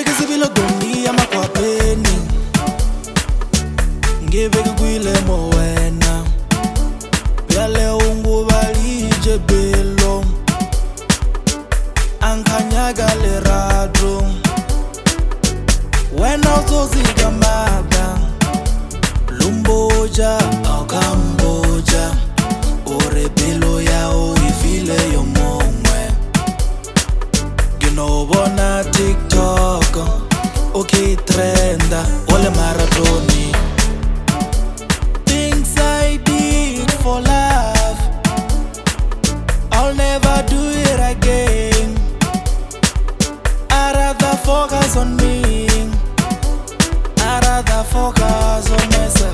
Ngibeke sibilo doni amakwapeni, ngibeke kwilemo wena. Yale ungubalije belo, ankanyaga le radro. Wena uzozika mada, lumboja au kamboja. Ore belo yao ifile yo momwe. Ginobona TikTok, okay trenda, ole maratoni. Things I did for love, I'll never do it again. I'd rather focus on me, I'd rather focus on myself.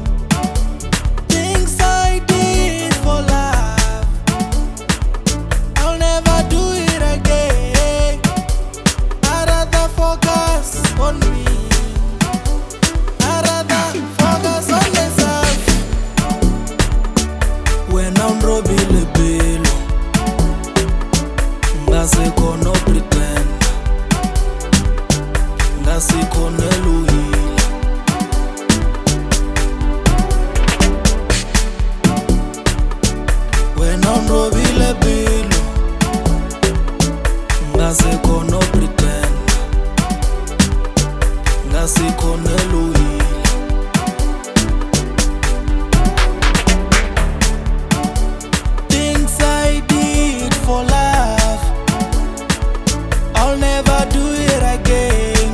Things I did for love, I'll never do it again. I'd rather focus on me, I'd rather focus on myself. When I'm robile belo, ngase kono pretend, ngase kono luhila. When I'm robile belo, ngase kono pretend, ngase kono luhila. Things I did for love, I'll never do it again.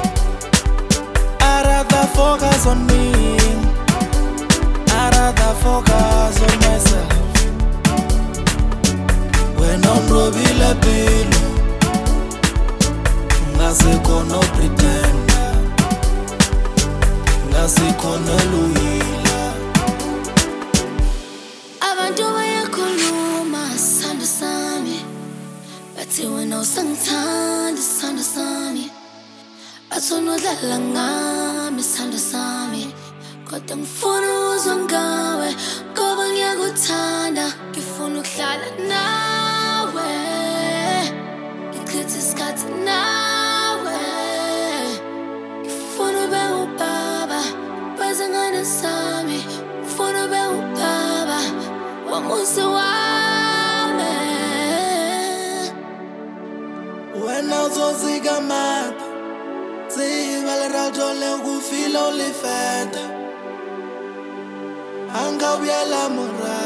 I'd rather focus on me, I'd rather focus on myself. When I'm robile belo, ngase kono pretend, ngase kono luhila. Abantu bayakhuluma sithando sami, bathi wena usangithanda sithando sami, bathi unodlala ngami sithando sami, kodwa ngifuna ukuzwa ngawe ngoba ngiyakuthanda, ngifuna ukuhlala nawe, ngichithe isikhathi nawe, ngifuna ube ubaba wezingane zami, ngifuna ube ubaba wamuzi wami. Wena uzozika mada, zibale radole ukufila ulifenda. Anga uyela mura